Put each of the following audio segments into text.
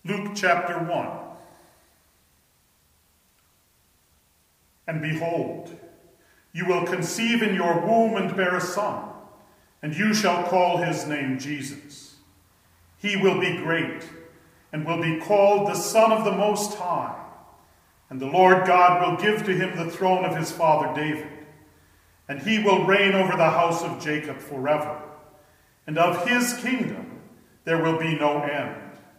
Luke chapter 1. And behold, you will conceive in your womb and bear a son, and you shall call his name Jesus. He will be great, and will be called the Son of the Most High. And the Lord God will give to him the throne of his father David, and he will reign over the house of Jacob forever, and of his kingdom there will be no end.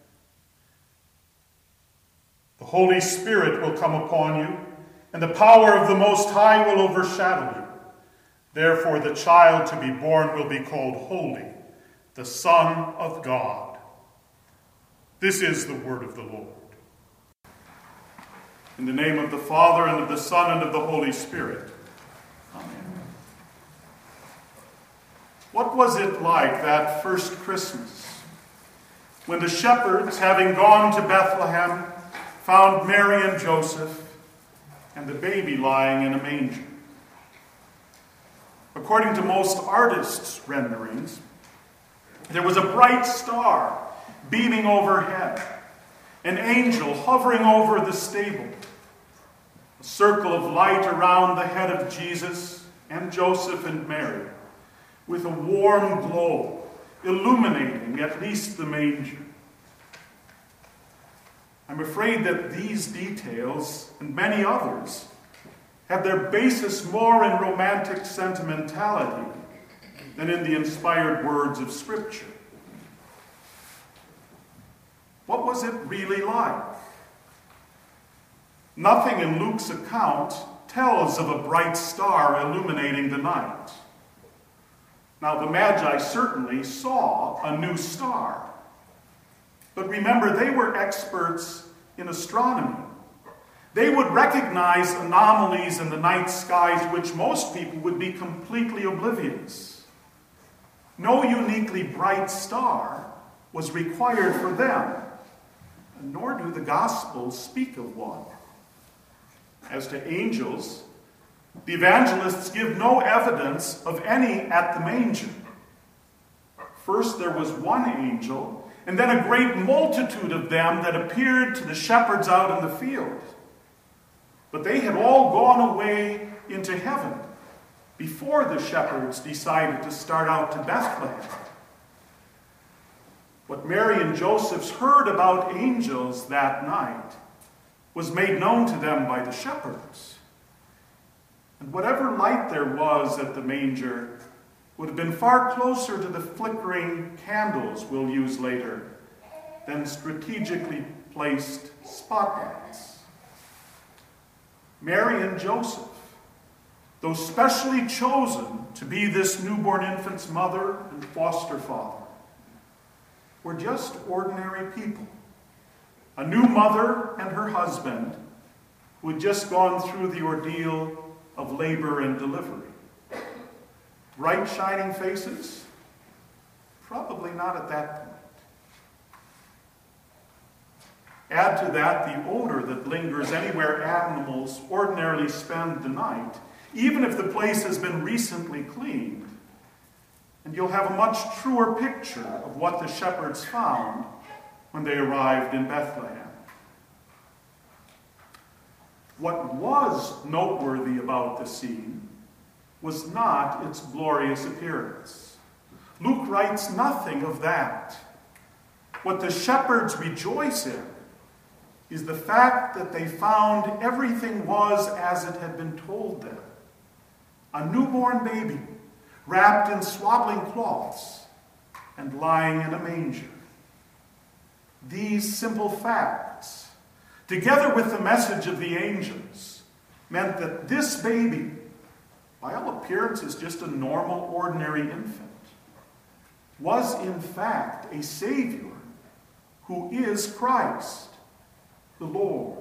The Holy Spirit will come upon you, and the power of the Most High will overshadow you. Therefore the child to be born will be called Holy, the Son of God. This is the word of the Lord. In the name of the Father, and of the Son, and of the Holy Spirit. Amen. What was it like that first Christmas, when the shepherds, having gone to Bethlehem, found Mary and Joseph and the baby lying in a manger? According to most artists' renderings, there was a bright star beaming overhead, an angel hovering over the stable, a circle of light around the head of Jesus and Joseph and Mary, with a warm glow illuminating at least the manger. I'm afraid that these details, and many others, have their basis more in romantic sentimentality than in the inspired words of Scripture. What was it really like? Nothing in Luke's account tells of a bright star illuminating the night. Now, the Magi certainly saw a new star. But remember, they were experts in astronomy. They would recognize anomalies in the night skies to which most people would be completely oblivious. No uniquely bright star was required for them, nor do the Gospels speak of one. As to angels, the evangelists give no evidence of any at the manger. First, there was one angel, and then a great multitude of them that appeared to the shepherds out in the field. But they had all gone away into heaven before the shepherds decided to start out to Bethlehem. What Mary and Joseph heard about angels that night was made known to them by the shepherds. And whatever light there was at the manger would have been far closer to the flickering candles we'll use later than strategically placed spotlights. Mary and Joseph, though specially chosen to be this newborn infant's mother and foster father, were just ordinary people. A new mother and her husband who had just gone through the ordeal of labor and delivery. Bright, shining faces? Probably not at that point. Add to that the odor that lingers anywhere animals ordinarily spend the night, even if the place has been recently cleaned, and you'll have a much truer picture of what the shepherds found when they arrived in Bethlehem. What was noteworthy about the scene was not its glorious appearance. Luke writes nothing of that. What the shepherds rejoice in is the fact that they found everything was as it had been told them. A newborn baby, wrapped in swaddling cloths and lying in a manger. These simple facts, together with the message of the angels, meant that this baby, by all appearances just a normal, ordinary infant, was in fact a Savior who is Christ, the Lord.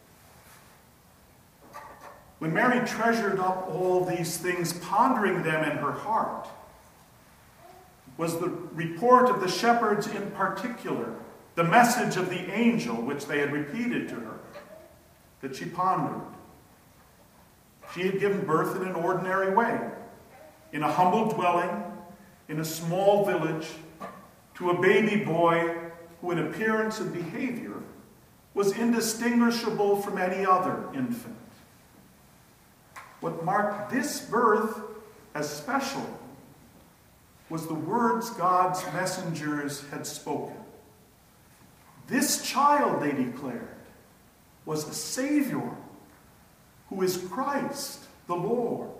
When Mary treasured up all these things, pondering them in her heart, was the report of the shepherds in particular, the message of the angel which they had repeated to her, that she pondered. She had given birth in an ordinary way, in a humble dwelling, in a small village, to a baby boy who in appearance and behavior was indistinguishable from any other infant. What marked this birth as special was the words God's messengers had spoken. This child, they declared, was a Savior who is Christ the Lord.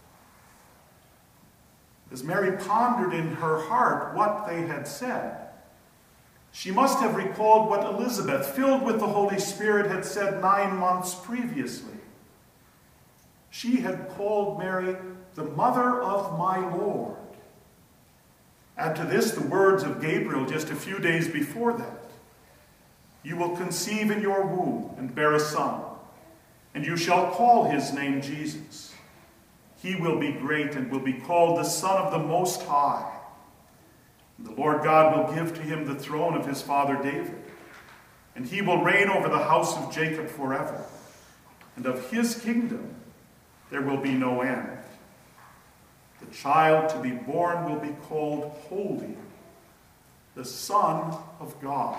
As Mary pondered in her heart what they had said, she must have recalled what Elizabeth, filled with the Holy Spirit, had said 9 months previously. She had called Mary the mother of my Lord. Add to this the words of Gabriel just a few days before that. You will conceive in your womb and bear a son, and you shall call his name Jesus. He will be great and will be called the Son of the Most High. And the Lord God will give to him the throne of his father David, and he will reign over the house of Jacob forever, and of his kingdom there will be no end. The child to be born will be called Holy, the Son of God.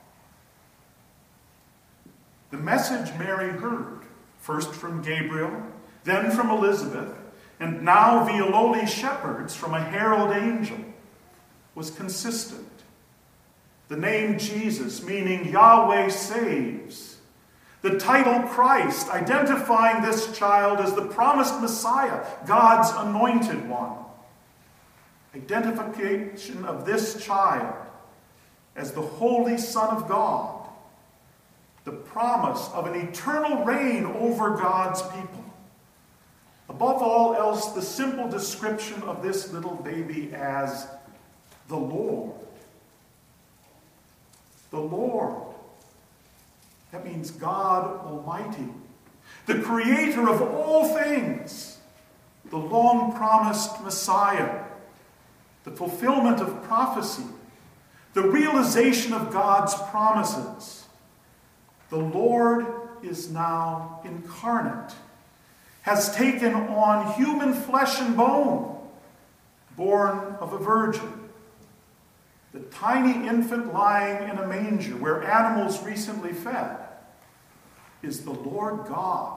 The message Mary heard, first from Gabriel, then from Elizabeth, and now via lowly shepherds from a herald angel, was consistent. The name Jesus, meaning Yahweh saves. The title Christ, identifying this child as the promised Messiah, God's anointed one. Identification of this child as the Holy Son of God. The promise of an eternal reign over God's people. Above all else, the simple description of this little baby as the Lord. The Lord. That means God Almighty, the creator of all things, the long-promised Messiah, the fulfillment of prophecy, the realization of God's promises. The Lord is now incarnate, has taken on human flesh and bone, born of a virgin. The tiny infant lying in a manger where animals recently fed is the Lord God,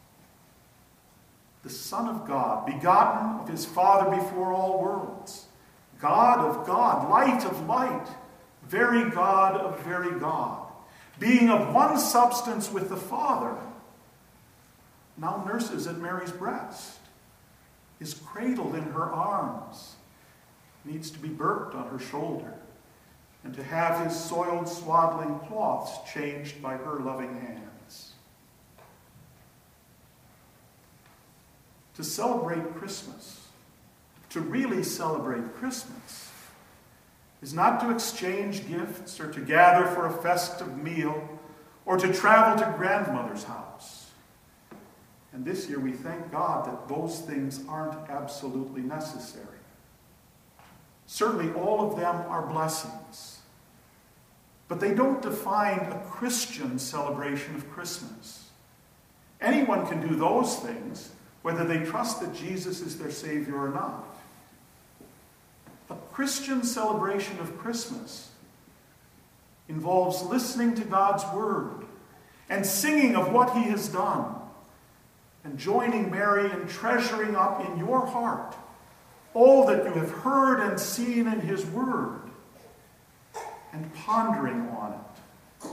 the Son of God, begotten of his Father before all worlds, God of God, light of light, very God of very God, being of one substance with the Father, now nurses at Mary's breast, is cradled in her arms, needs to be burped on her shoulder, and to have his soiled swaddling cloths changed by her loving hands. To celebrate Christmas, to really celebrate Christmas, is not to exchange gifts or to gather for a festive meal or to travel to grandmother's house. And this year we thank God that those things aren't absolutely necessary. Certainly all of them are blessings. But they don't define a Christian celebration of Christmas. Anyone can do those things, whether they trust that Jesus is their Savior or not. A Christian celebration of Christmas involves listening to God's Word and singing of what He has done, and joining Mary in treasuring up in your heart all that you have heard and seen in His Word, and pondering on it.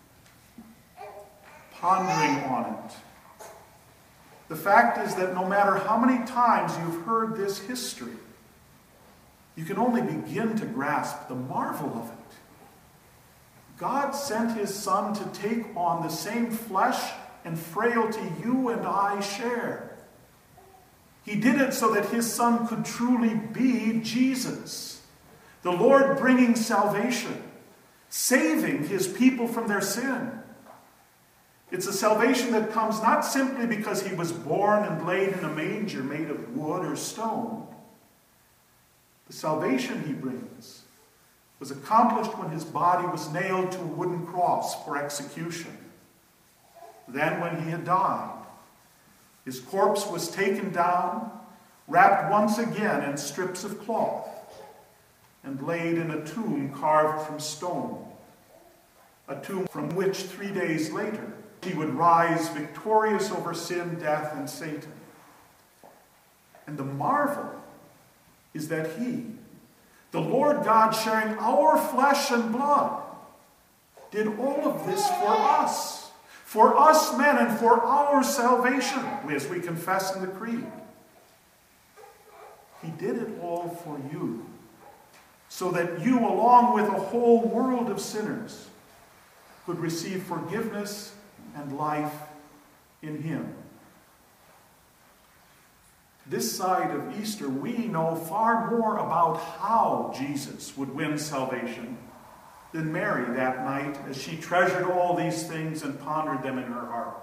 Pondering on it. The fact is that no matter how many times you've heard this history, you can only begin to grasp the marvel of it. God sent His Son to take on the same flesh and frailty you and I share. He did it so that His Son could truly be Jesus, the Lord bringing salvation, saving His people from their sin. It's a salvation that comes not simply because He was born and laid in a manger made of wood or stone. The salvation He brings was accomplished when His body was nailed to a wooden cross for execution. Then, when He had died, His corpse was taken down, wrapped once again in strips of cloth, and laid in a tomb carved from stone a tomb from which 3 days later he would rise victorious over sin, death, and Satan. And the marvel is that he, the Lord God sharing our flesh and blood, did all of this for us men, and for our salvation, as we confess in the Creed. He did it all for you, so that you, along with a whole world of sinners, could receive forgiveness and life in him. This side of Easter, we know far more about how Jesus would win salvation than Mary that night as she treasured all these things and pondered them in her heart.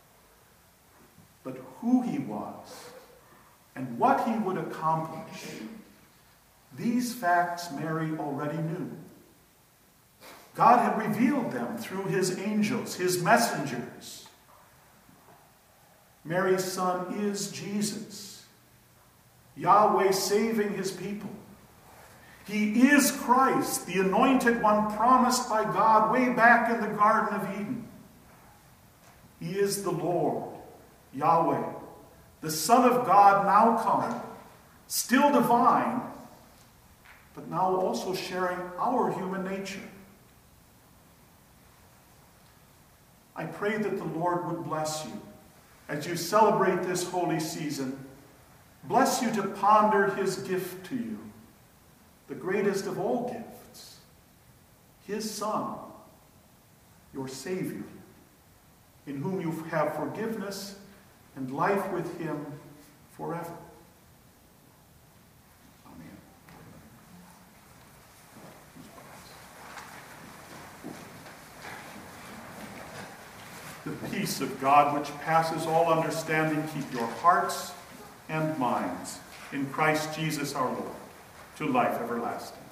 But who he was and what he would accomplish, these facts Mary already knew. God had revealed them through his angels, his messengers. Mary's son is Jesus, Yahweh saving his people. He is Christ, the anointed one promised by God way back in the Garden of Eden. He is the Lord, Yahweh, the Son of God now come, still divine, but now also sharing our human nature. I pray that the Lord would bless you as you celebrate this holy season. Bless you to ponder his gift to you, the greatest of all gifts, his Son, your Savior, in whom you have forgiveness and life with him forever. Amen. The peace of God, which passes all understanding, keep your hearts and minds in Christ Jesus our Lord, to life everlasting.